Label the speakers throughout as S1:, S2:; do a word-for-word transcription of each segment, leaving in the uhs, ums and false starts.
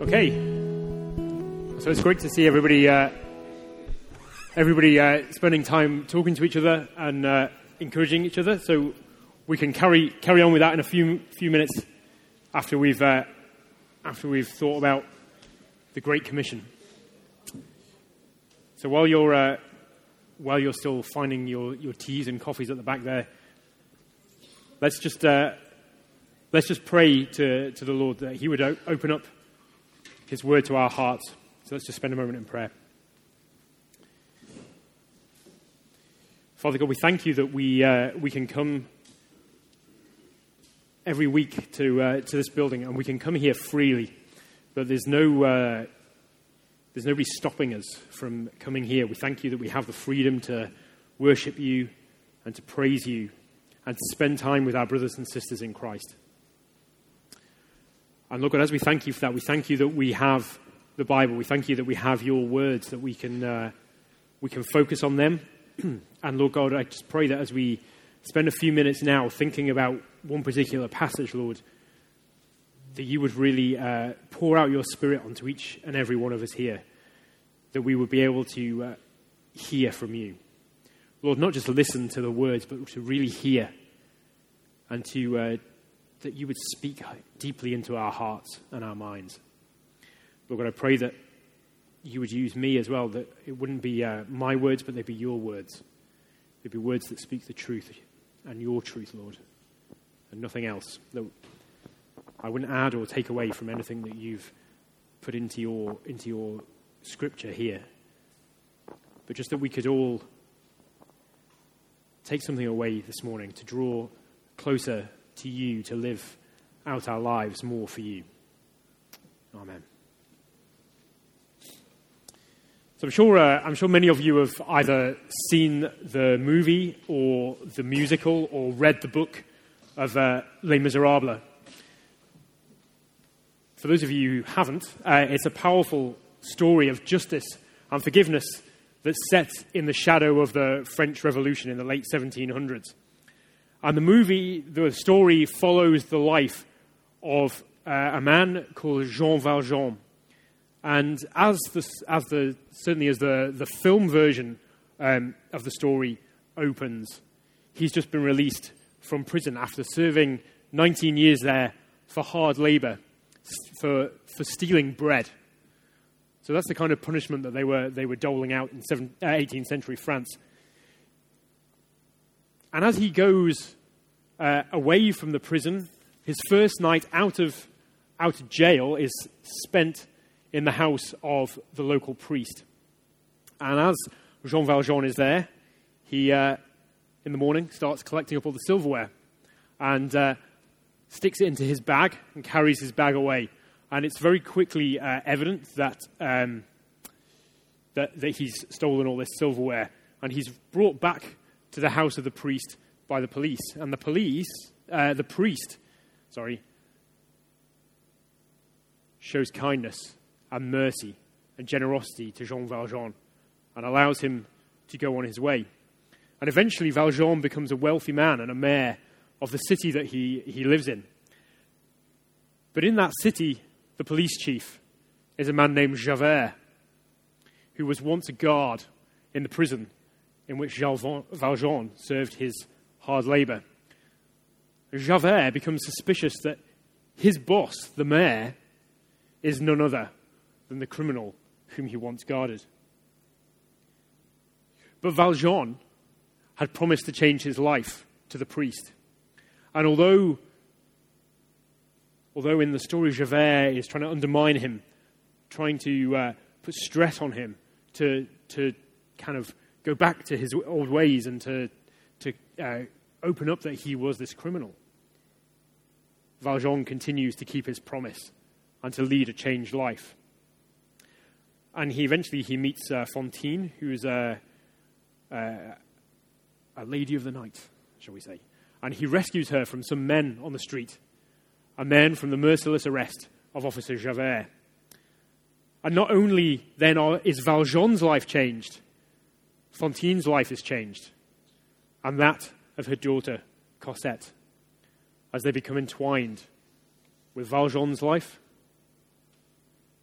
S1: Okay, so it's great to see everybody uh, everybody uh, spending time talking to each other and uh, encouraging each other. So we can carry carry on with that in a few few minutes after we've uh, after we've thought about the Great Commission. So while you're uh, while you're still finding your, your teas and coffees at the back there, let's just uh, let's just pray to to the Lord that He would o- open up His word to our hearts. So let's just spend a moment in prayer. Father God, we thank you that we uh, we can come every week to uh, to this building, and we can come here freely. But there's no uh, there's nobody stopping us from coming here. We thank you that we have the freedom to worship you and to praise you and to spend time with our brothers and sisters in Christ. And Lord God, as we thank you for that, we thank you that we have the Bible. We thank you that we have your words, that we can uh, we can focus on them. And Lord God, I just pray that as we spend a few minutes now thinking about one particular passage, Lord, that you would really uh, pour out your Spirit onto each and every one of us here, that we would be able to uh, hear from you. Lord, not just listen to the words, but to really hear, and to uh, that you would speak deeply into our hearts and our minds. Lord God, I pray that you would use me as well, that it wouldn't be uh, my words, but they'd be your words. They'd be words that speak the truth and your truth, Lord, and nothing else. That I wouldn't add or take away from anything that you've put into your into your scripture here, but just that we could all take something away this morning to draw closer to you, to live out our lives more for you. Amen. So I'm sure uh, I'm sure many of you have either seen the movie or the musical or read the book of uh, Les Miserables. For those of you who haven't, uh, it's a powerful story of justice and forgiveness that's set in the shadow of the French Revolution in the late seventeen hundreds. And the movie, the story follows the life of uh, a man called Jean Valjean. And as the, as the certainly as the, the film version um, of the story opens, he's just been released from prison after serving nineteen years there for hard labor, for for stealing bread. So that's the kind of punishment that they were they were doling out in seven, uh, eighteenth century France. And as he goes uh, away from the prison, his first night out of out of jail is spent in the house of the local priest. And as Jean Valjean is there, he uh, in the morning starts collecting up all the silverware and uh, sticks it into his bag and carries his bag away. And it's very quickly uh, evident that, um, that that he's stolen all this silverware. And he's brought back to the house of the priest by the police. And the police, uh, the priest, sorry, shows kindness and mercy and generosity to Jean Valjean and allows him to go on his way. And eventually Valjean becomes a wealthy man and a mayor of the city that he, he lives in. But in that city, the police chief is a man named Javert, who was once a guard in the prison in which Jean Valjean served his hard labor. Javert becomes suspicious that his boss, the mayor, is none other than the criminal whom he once guarded. But Valjean had promised to change his life to the priest. And although Although in the story Javert is trying to undermine him, trying to uh, put stress on him to to kind of go back to his old ways and to to uh, open up that he was this criminal, Valjean continues to keep his promise and to lead a changed life. And he eventually he meets uh, Fantine, who is a, a a lady of the night, shall we say, and he rescues her from some men on the street. And then from the merciless arrest of Officer Javert. And not only then are, is Valjean's life changed, Fantine's life is changed, and that of her daughter, Cosette, as they become entwined with Valjean's life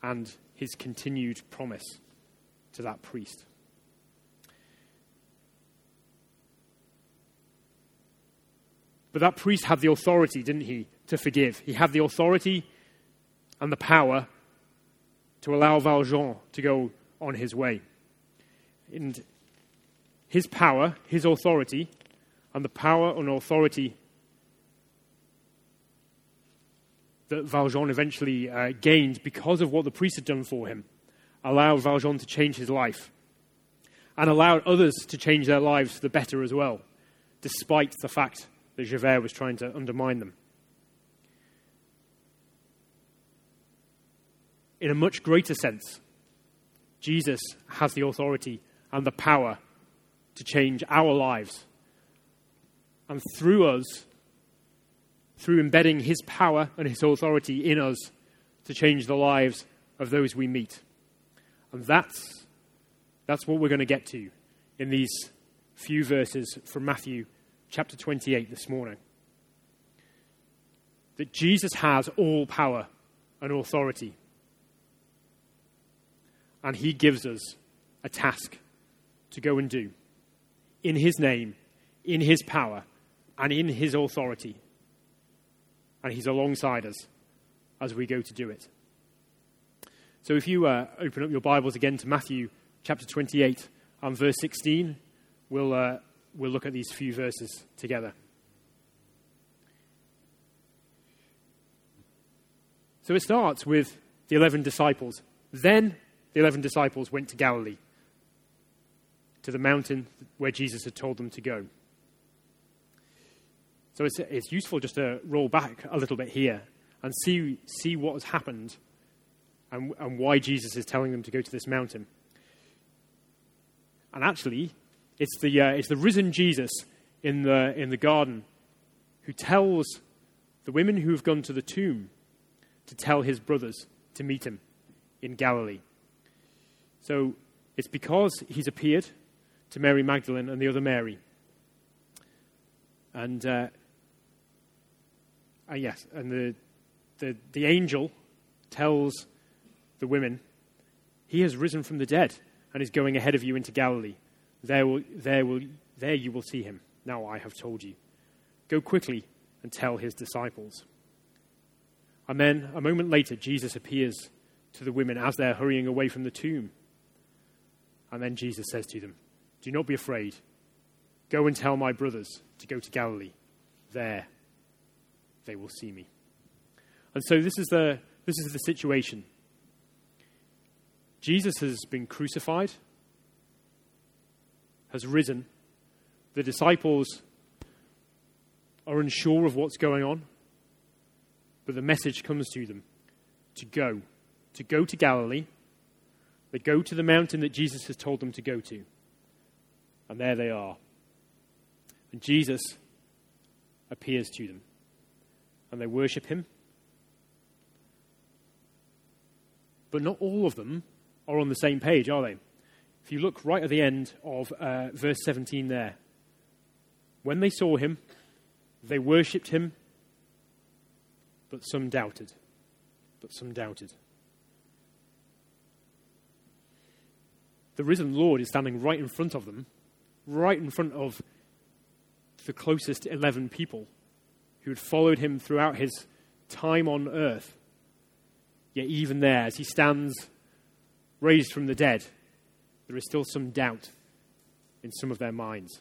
S1: and his continued promise to that priest. But that priest had the authority, didn't he, to forgive. He had the authority and the power to allow Valjean to go on his way. And his power, his authority, and the power and authority that Valjean eventually uh, gained because of what the priest had done for him allowed Valjean to change his life and allowed others to change their lives for the better as well, despite the fact that Javert was trying to undermine them. In a much greater sense, Jesus has the authority and the power to change our lives. And through us, through embedding his power and his authority in us, to change the lives of those we meet. And that's, that's what we're going to get to in these few verses from Matthew chapter twenty-eight this morning. That Jesus has all power and authority. And he gives us a task to go and do in his name, in his power, and in his authority. And he's alongside us as we go to do it. So if you uh, open up your Bibles again to Matthew chapter twenty-eight and verse sixteen, we'll, uh, we'll look at these few verses together. So it starts with the eleven disciples. Then the eleven disciples went to Galilee, to the mountain where Jesus had told them to go. So it's, it's useful just to roll back a little bit here and see see what has happened and, and why Jesus is telling them to go to this mountain. And actually, it's the uh, it's the risen Jesus in the in the garden who tells the women who have gone to the tomb to tell his brothers to meet him in Galilee. So it's because he's appeared to Mary Magdalene and the other Mary. And uh, uh, yes, and the, the the angel tells the women, he has risen from the dead and is going ahead of you into Galilee. There will there will there you will see him. Now I have told you. Go quickly and tell his disciples. And then a moment later, Jesus appears to the women as they're hurrying away from the tomb. And then Jesus says to them, do not be afraid. Go and tell my brothers to go to Galilee. There they will see me. And so this is the this is the situation. Jesus has been crucified, has risen. The disciples are unsure of what's going on, but the message comes to them to go, to go to Galilee. They go to the mountain that Jesus has told them to go to. And there they are. And Jesus appears to them. And they worship him. But not all of them are on the same page, are they? If you look right at the end of uh, verse seventeen there. When they saw him, they worshipped him, but some doubted. But some doubted. The risen Lord is standing right in front of them, right in front of the closest eleven people who had followed him throughout his time on earth. Yet even there, as he stands raised from the dead, there is still some doubt in some of their minds.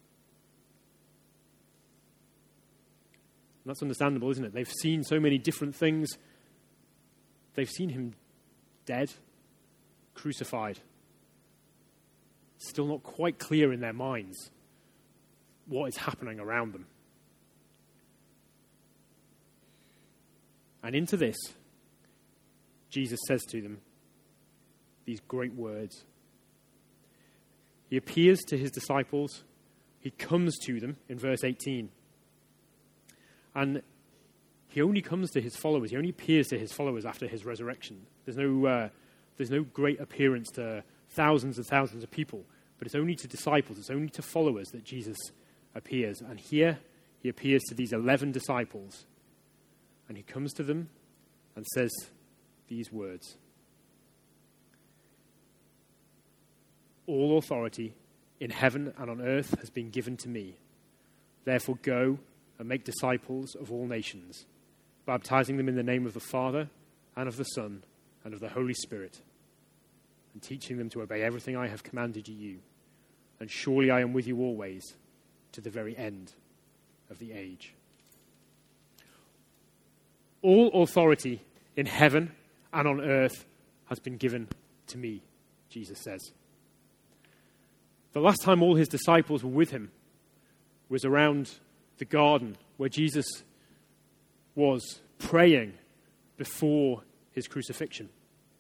S1: And that's understandable, isn't it? They've seen so many different things. They've seen him dead, crucified. Still not quite clear in their minds what is happening around them. And into this, Jesus says to them these great words. He appears to his disciples. He comes to them in verse eighteen. And he only comes to his followers. He only appears to his followers after his resurrection. There's no, uh, there's no great appearance to thousands and thousands of people. But it's only to disciples. It's only to followers that Jesus appears. And here he appears to these eleven disciples. And he comes to them and says these words. all authority in heaven and on earth has been given to me. Therefore go and make disciples of all nations, baptizing them in the name of the Father and of the Son and of the Holy Spirit, and teaching them to obey everything I have commanded you. And surely I am with you always, to the very end of the age. All authority in heaven and on earth has been given to me, Jesus says. The last time all his disciples were with him was around the garden where Jesus was praying before his crucifixion,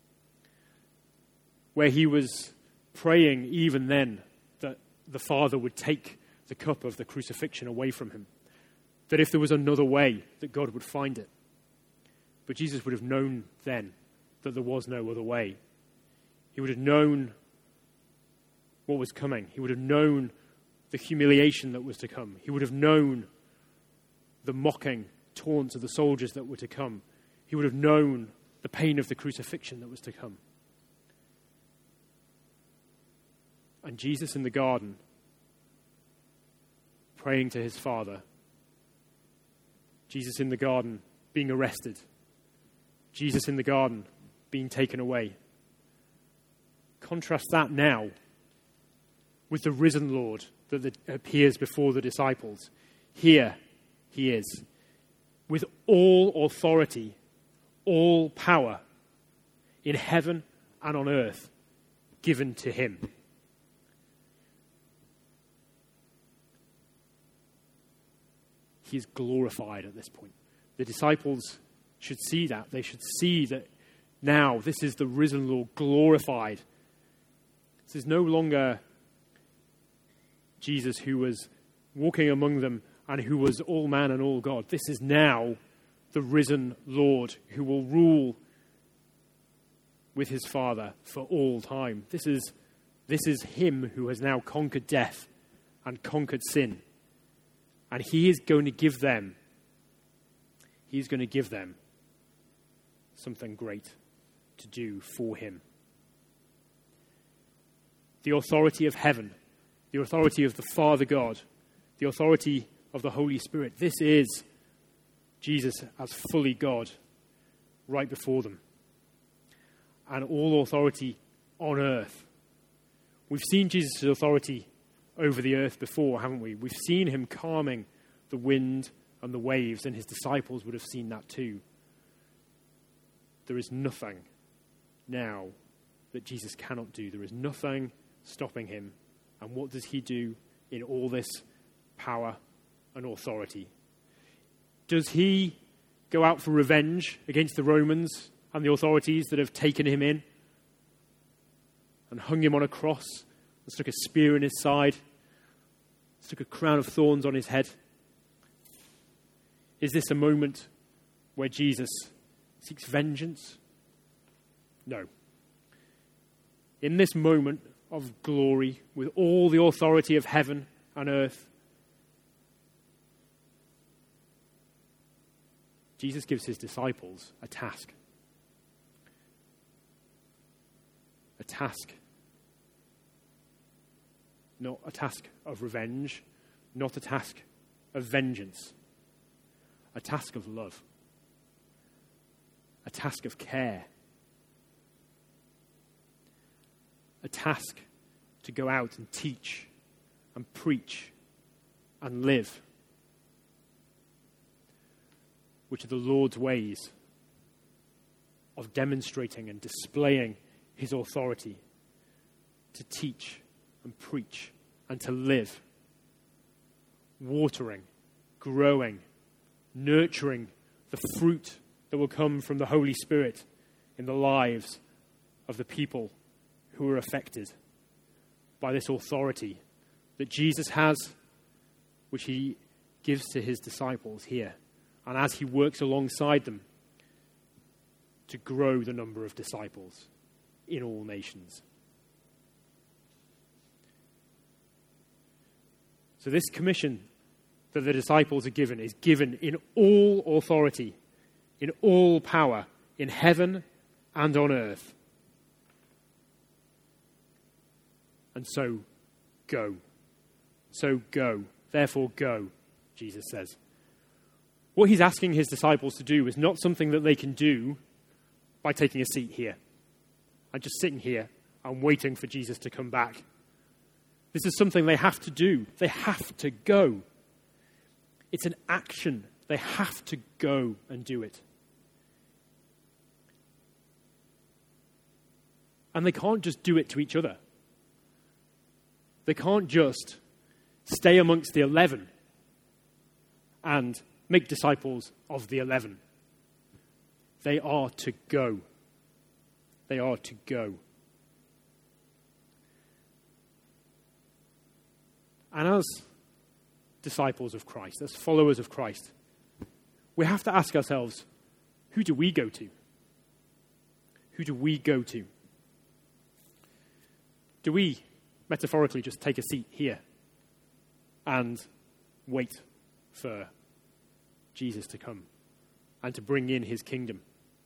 S1: where he was praying even then that the Father would take the cup of the crucifixion away from him, that if there was another way, that God would find it. But Jesus would have known then that there was no other way. He would have known what was coming. He would have known the humiliation that was to come. He would have known the mocking taunts of the soldiers that were to come. He would have known the pain of the crucifixion that was to come. And Jesus in the garden, praying to his Father. Jesus in the garden, being arrested. Jesus in the garden, being taken away. Contrast that now with the risen Lord that appears before the disciples. Here he is, with all authority, all power in heaven and on earth given to him. He is glorified at this point. The disciples should see that. They should see that now this is the risen Lord glorified. This is no longer Jesus who was walking among them and who was all man and all God. This is now the risen Lord who will rule with his Father for all time. This is, this is him who has now conquered death and conquered sin. And he is going to give them, he's going to give them something great to do for him. The authority of heaven, the authority of the Father God, the authority of the Holy Spirit. This is Jesus as fully God right before them. And all authority on earth. We've seen Jesus' authority over the earth before, haven't we? We've seen him calming the wind and the waves, and his disciples would have seen that too. There is nothing now that Jesus cannot do. There is nothing stopping him. And what does he do in all this power and authority? Does he go out for revenge against the Romans and the authorities that have taken him in and hung him on a cross and stuck a spear in his side, stuck a crown of thorns on his head? Is this a moment where Jesus seeks vengeance? No. In this moment of glory, with all the authority of heaven and earth, Jesus gives his disciples a task. A task. Not a task of revenge, not a task of vengeance. A task of love. A task of care. A task to go out and teach and preach and live, which are the Lord's ways of demonstrating and displaying his authority to teach and preach and to live, watering, growing, nurturing the fruit that will come from the Holy Spirit in the lives of the people who are affected by this authority that Jesus has, which he gives to his disciples here. And as he works alongside them to grow the number of disciples in all nations. So this commission that the disciples are given is given in all authority, in all power, in heaven and on earth. And so go. So go. Therefore go, Jesus says. What he's asking his disciples to do is not something that they can do by taking a seat here and just sitting here and waiting for Jesus to come back. This is something they have to do. They have to go. It's an action. They have to go and do it. And they can't just do it to each other. They can't just stay amongst the eleven and make disciples of the eleven. They are to go. They are to go. And as disciples of Christ, as followers of Christ, we have to ask ourselves, who do we go to? Who do we go to? Do we, metaphorically, just take a seat here and wait for Jesus to come and to bring in his kingdom?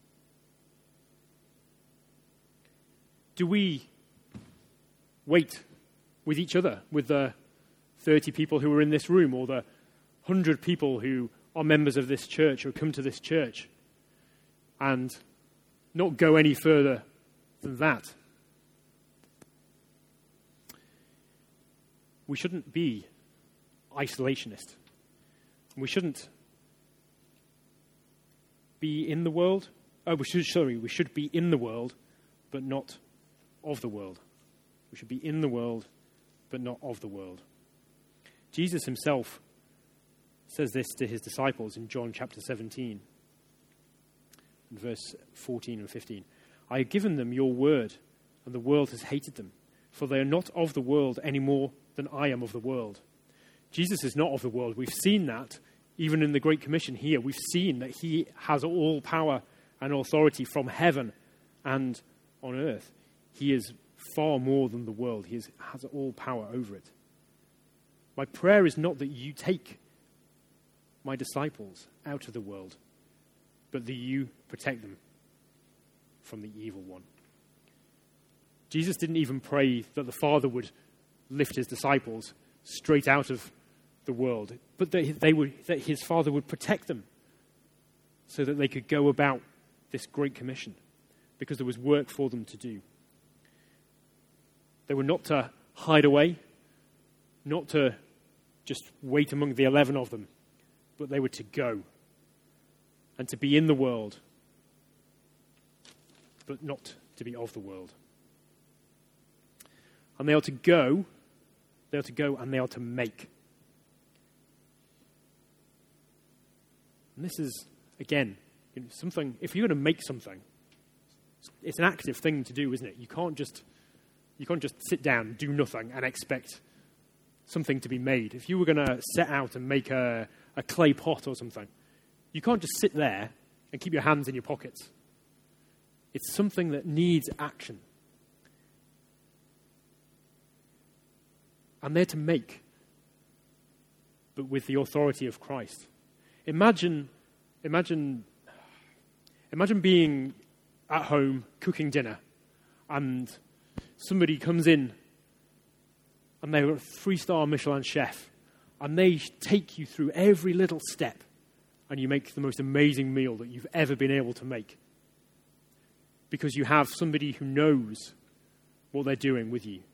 S1: Do we wait with each other, with the thirty people who are in this room, or the one hundred people who are members of this church or come to this church, and not go any further than that? We shouldn't be isolationist. We shouldn't be in the world. Oh, we should, sorry, we should be in the world, but not of the world. We should be in the world, but not of the world. Jesus himself says this to his disciples in John chapter seventeen, in verse fourteen and fifteen. I have given them your word, and the world has hated them, for they are not of the world any more than I am of the world. Jesus is not of the world. We've seen that even in the Great Commission here. We've seen that he has all power and authority from heaven and on earth. He is far more than the world. He is, has all power over it. My prayer is not that you take my disciples out of the world, but that you protect them from the evil one. Jesus didn't even pray that the Father would lift his disciples straight out of the world, but that they would, that his Father would protect them so that they could go about this great commission, because there was work for them to do. They were not to hide away, not to just wait among the eleven of them, but they were to go and to be in the world, but not to be of the world. And they are to go, they are to go and they are to make. And this is, again, you know, something, if you're going to make something, it's an active thing to do, isn't it? You can't just, you can't just sit down, do nothing, and expect something to be made. If you were going to set out and make a, a clay pot or something, you can't just sit there and keep your hands in your pockets. It's something that needs action. And they're to make, but with the authority of Christ. Imagine, imagine, imagine being at home cooking dinner, and somebody comes in, and they're a three-star Michelin chef, and they take you through every little step, and you make the most amazing meal that you've ever been able to make, because you have somebody who knows what they're doing with you.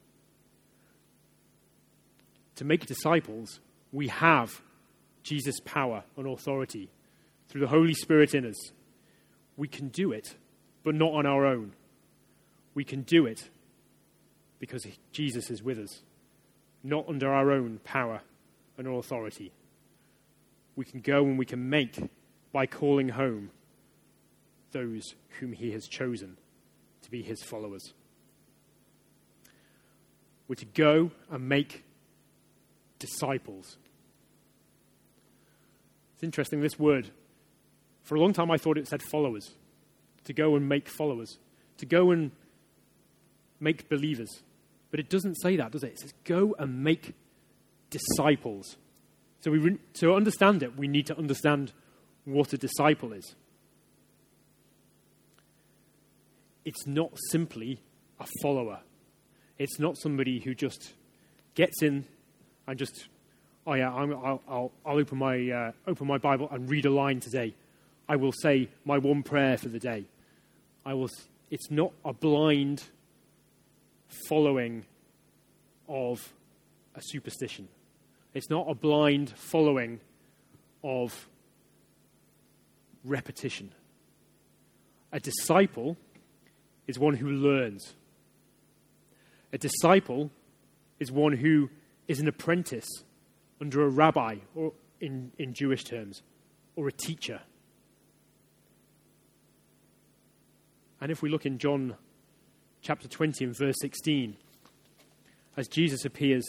S1: To make disciples, we have Jesus' power and authority through the Holy Spirit in us. We can do it, but not on our own. We can do it because Jesus is with us, not under our own power and authority. We can go and we can make by calling home those whom he has chosen to be his followers. We're to go and make disciples. It's interesting, this word. For a long time I thought it said followers. To go and make followers. To go and make believers. But it doesn't say that, does it? It says go and make disciples. So we re- to understand it, we need to understand what a disciple is. It's not simply a follower. It's not somebody who just gets in and just, oh yeah, I'm, I'll, I'll, I'll open my uh, open my Bible and read a line today. I will say my one prayer for the day. I will. It's not a blind following of a superstition. It's not a blind following of repetition. A disciple is one who learns. A disciple is one who is an apprentice under a rabbi, or in, in Jewish terms, or a teacher. And if we look in John chapter twenty and verse sixteen, as Jesus appears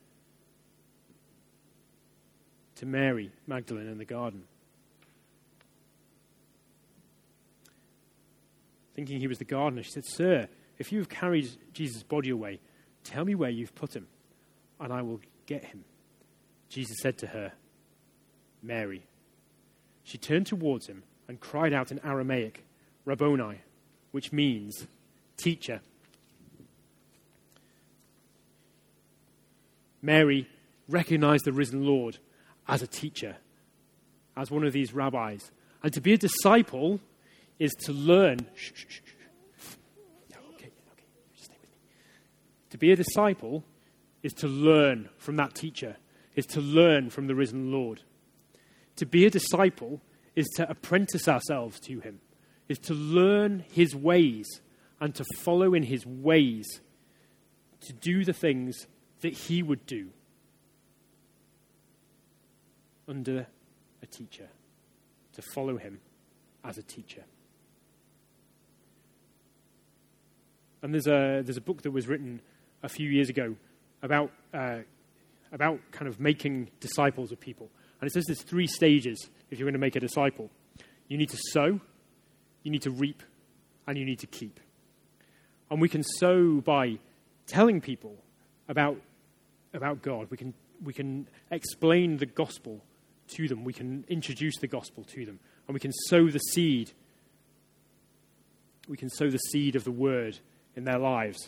S1: to Mary Magdalene in the garden, thinking he was the gardener, she said, "Sir, if you have carried Jesus' body away, tell me where you've put him, and I will get him." Jesus said to her, "Mary." She turned towards him and cried out in Aramaic, "Rabboni," which means teacher. Mary recognized the risen Lord as a teacher, as one of these rabbis. And to be a disciple is to learn. Shh, shh, shh, shh. Yeah, okay, okay, just stay with me. To be a disciple is to learn from that teacher, is to learn from the risen Lord. To be a disciple is to apprentice ourselves to him, is to learn his ways and to follow in his ways, to do the things that he would do under a teacher, to follow him as a teacher. And there's a there's a book that was written a few years ago about uh, about kind of making disciples of people. And it says there's three stages if you're going to make a disciple. You need to sow, you need to reap, and you need to keep. And we can sow by telling people about about God. We can we can explain the gospel to them. We can introduce the gospel to them. And we can sow the seed. We can sow the seed of the word in their lives.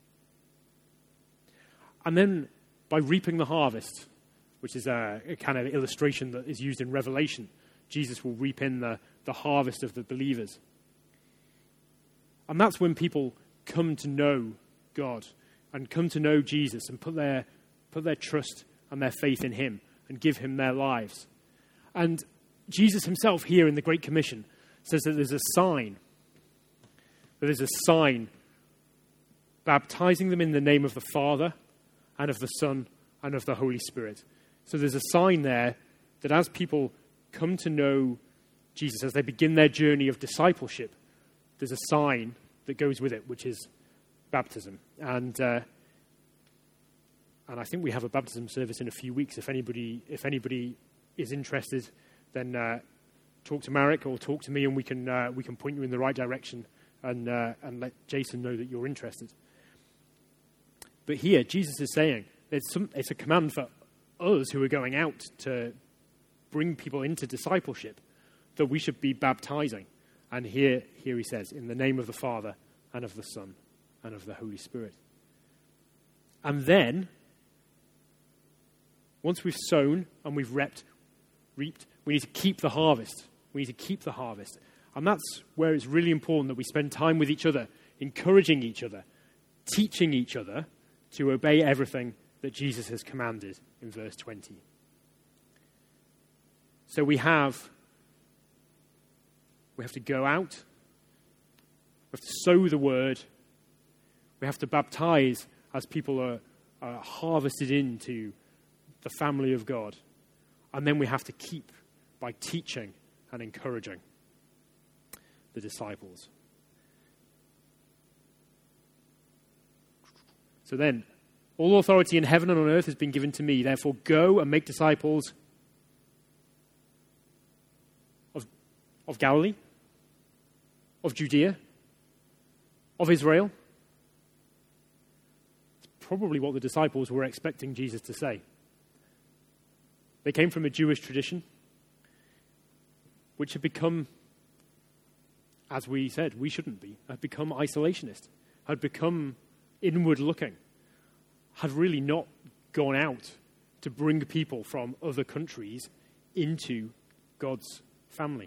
S1: And then by reaping the harvest, which is a, a kind of illustration that is used in Revelation, Jesus will reap in the, the harvest of the believers. And that's when people come to know God and come to know Jesus and put their put their trust and their faith in him and give him their lives. And Jesus himself here in the Great Commission says that there's a sign, that there's a sign baptizing them in the name of the Father and of the Son and of the Holy Spirit. So there's a sign there that as people come to know Jesus, as they begin their journey of discipleship, there's a sign that goes with it, which is baptism. And uh, and I think we have a baptism service in a few weeks. If anybody if anybody is interested, then uh, talk to Marek or talk to me, and we can uh, we can point you in the right direction and uh, and let Jason know that you're interested. But here, Jesus is saying it's some it's a command for us who are going out to bring people into discipleship that we should be baptizing. And here here he says, in the name of the Father and of the Son and of the Holy Spirit. And then, once we've sown and we've reaped, reaped, we need to keep the harvest. We need to keep the harvest. And that's where it's really important that we spend time with each other, encouraging each other, teaching each other to obey everything that Jesus has commanded in verse twenty. So we have, we have to go out, we have to sow the word, we have to baptize as people are, are harvested into the family of God. And then we have to keep by teaching and encouraging the disciples. So then, all authority in heaven and on earth has been given to me. Therefore, go and make disciples of, of Galilee, of Judea, of Israel. It's probably what the disciples were expecting Jesus to say. They came from a Jewish tradition, which had become, as we said, we shouldn't be, had become isolationist, had become inward-looking, had really not gone out to bring people from other countries into God's family.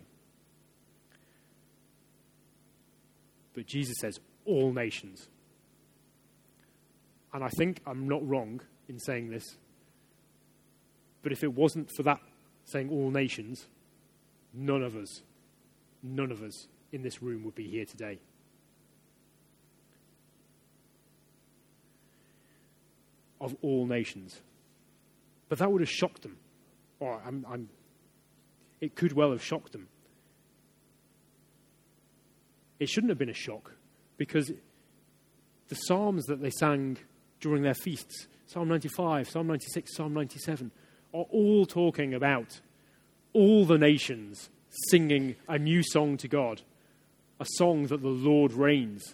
S1: But Jesus says, all nations. And I think I'm not wrong in saying this. But if it wasn't for that saying all nations, none of us, none of us in this room would be here today. Of all nations. But that would have shocked them. Or I'm, I'm, it could well have shocked them. It shouldn't have been a shock, because the psalms that they sang during their feasts, Psalm ninety-five, Psalm ninety-six, Psalm ninety-seven, are all talking about all the nations singing a new song to God, a song that the Lord reigns.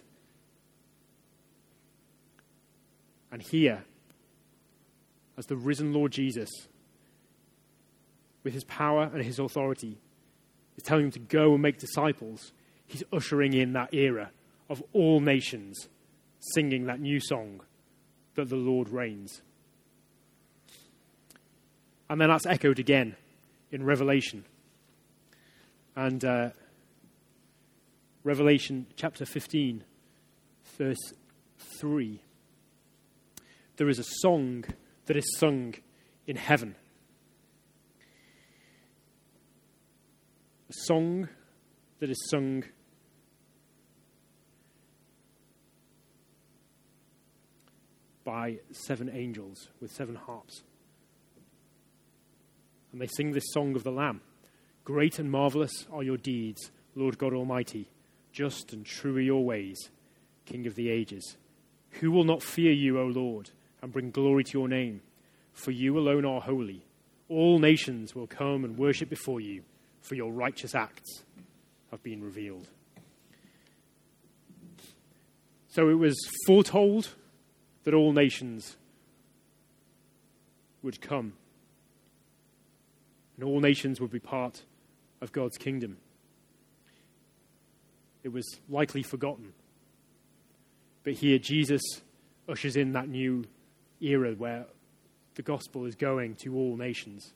S1: And here, as the risen Lord Jesus, with his power and his authority, is telling them to go and make disciples, he's ushering in that era of all nations singing that new song that the Lord reigns. And then that's echoed again in Revelation. And uh, Revelation chapter fifteen, verse three. There is a song that is sung in heaven. A song that is sung by seven angels with seven harps. And they sing this song of the Lamb. Great and marvelous are your deeds, Lord God Almighty. Just and true are your ways, King of the ages. Who will not fear you, O Lord, and bring glory to your name? For you alone are holy. All nations will come and worship before you, for your righteous acts have been revealed. So it was foretold that all nations would come, and all nations would be part of God's kingdom. It was likely forgotten. But here Jesus ushers in that new era where the gospel is going to all nations.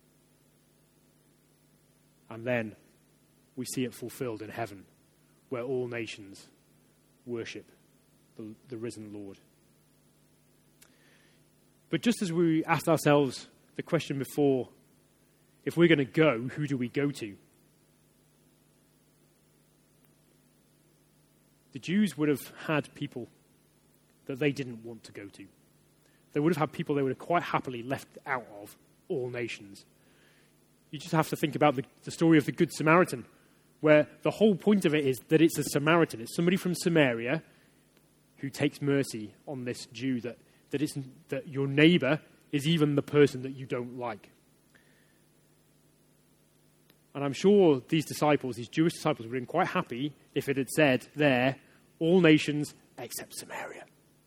S1: And then we see it fulfilled in heaven, where all nations worship the, the risen Lord. But just as we asked ourselves the question before, if we're going to go, who do we go to? The Jews would have had people that they didn't want to go to. They would have had people they would have quite happily left out of all nations. You just have to think about the, the story of the Good Samaritan, where the whole point of it is that it's a Samaritan. It's somebody from Samaria who takes mercy on this Jew, that, that, it's, that your neighbor is even the person that you don't like. And I'm sure these disciples, these Jewish disciples, would have been quite happy if it had said there, all nations except Samaria.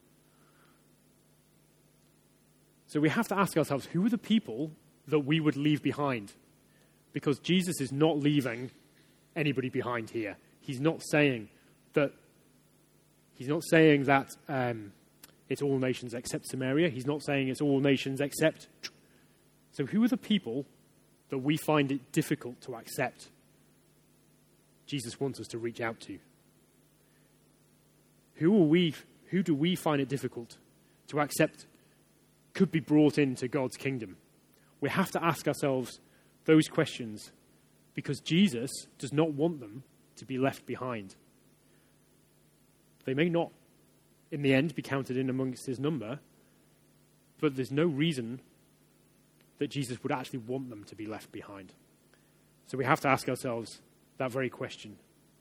S1: So we have to ask ourselves, who are the people that we would leave behind? Because Jesus is not leaving anybody behind here. He's not saying that he's not saying that um, it's all nations except Samaria. He's not saying it's all nations except. So who are the people that we find it difficult to accept Jesus wants us to reach out to? Who are we? Who do we find it difficult to accept could be brought into God's kingdom? We have to ask ourselves those questions, because Jesus does not want them to be left behind. They may not, in the end, be counted in amongst his number, but there's no reason that Jesus would actually want them to be left behind. So we have to ask ourselves that very question.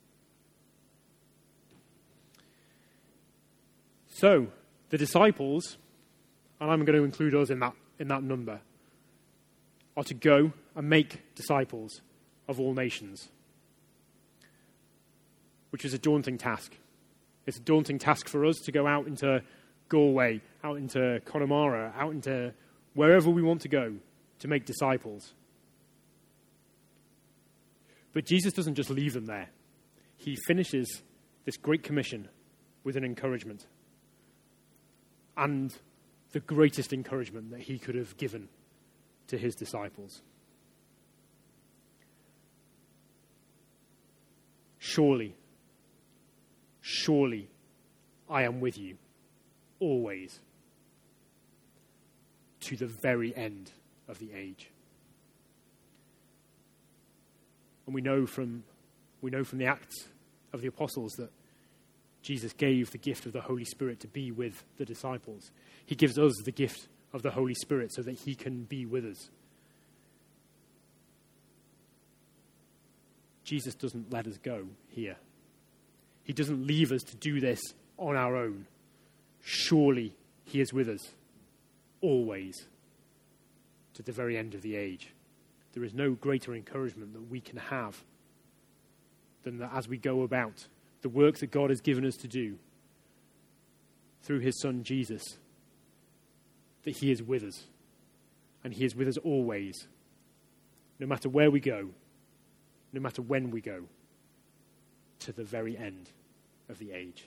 S1: So, the disciples, and I'm going to include us in that in that number, are to go and make disciples of all nations, which is a daunting task. It's a daunting task for us to go out into Galway, out into Connemara, out into wherever we want to go to make disciples. But Jesus doesn't just leave them there. He finishes this great commission with an encouragement. And the greatest encouragement that he could have given to his disciples. Surely, surely I am with you always to the very end of the age. And we know from we know from the Acts of the Apostles that Jesus gave the gift of the Holy Spirit to be with the disciples. He gives us the gift of the Holy Spirit so that he can be with us. Jesus doesn't let us go here. He doesn't leave us to do this on our own. Surely he is with us, always, to the very end of the age. There is no greater encouragement that we can have than that as we go about the work that God has given us to do through his Son Jesus, that he is with us, and he is with us always, no matter where we go, no matter when we go, to the very end of the age.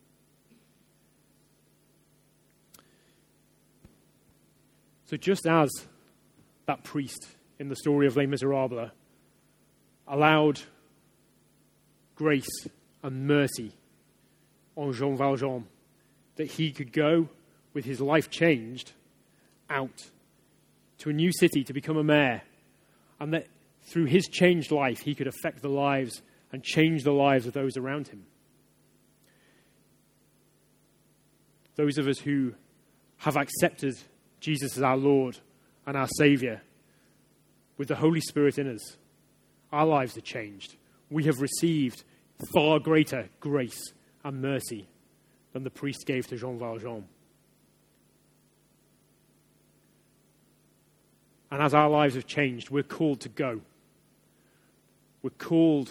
S1: So just as that priest in the story of Les Miserables allowed grace and mercy on Jean Valjean, that he could go with his life changed out to a new city to become a mayor, and that through his changed life he could affect the lives and change the lives of those around him. Those of us who have accepted Jesus as our Lord and our Saviour, with the Holy Spirit in us, our lives are changed. We have received far greater grace and mercy than the priest gave to Jean Valjean. And as our lives have changed, we're called to go. We're called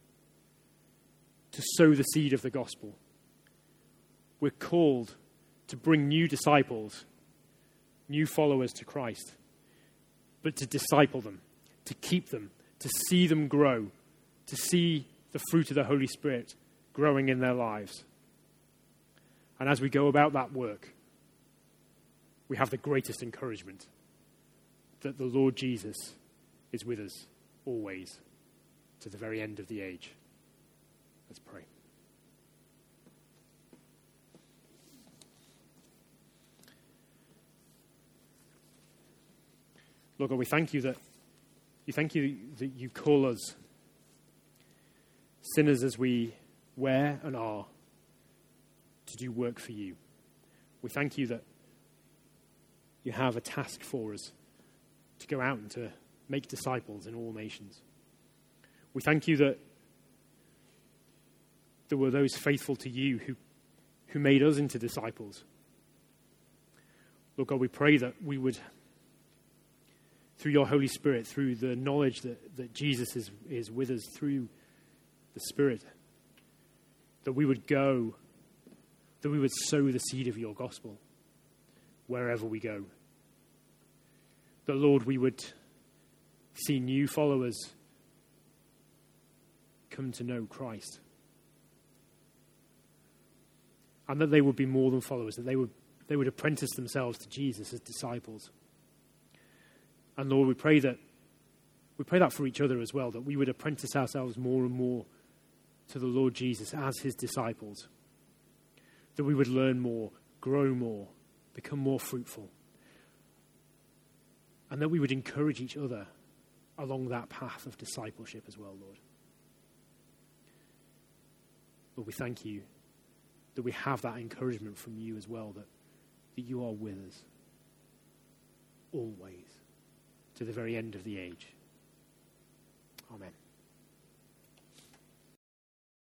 S1: to sow the seed of the gospel. We're called to bring new disciples, new followers to Christ, but to disciple them, to keep them, to see them grow, to see the fruit of the Holy Spirit growing in their lives. And as we go about that work, we have the greatest encouragement that the Lord Jesus is with us always to the very end of the age. Let's pray. Lord God, we thank you that you thank you that you call us sinners as we were and are to do work for you. We thank you that you have a task for us to go out and to make disciples in all nations. We thank you that there were those faithful to you who, who made us into disciples. Lord God, we pray that we would, through your Holy Spirit, through the knowledge that, that Jesus is, is with us through the Spirit, that we would go, that we would sow the seed of your gospel wherever we go. That, Lord, we would see new followers come to know Christ. And that they would be more than followers, that they would they would apprentice themselves to Jesus as disciples. And Lord, we pray that we pray that for each other as well, that we would apprentice ourselves more and more to the Lord Jesus as his disciples. That we would learn more, grow more, become more fruitful. And that we would encourage each other along that path of discipleship as well, Lord. Lord, we thank you that we have that encouragement from you as well, that, that you are with us always to the very end of the age. Amen.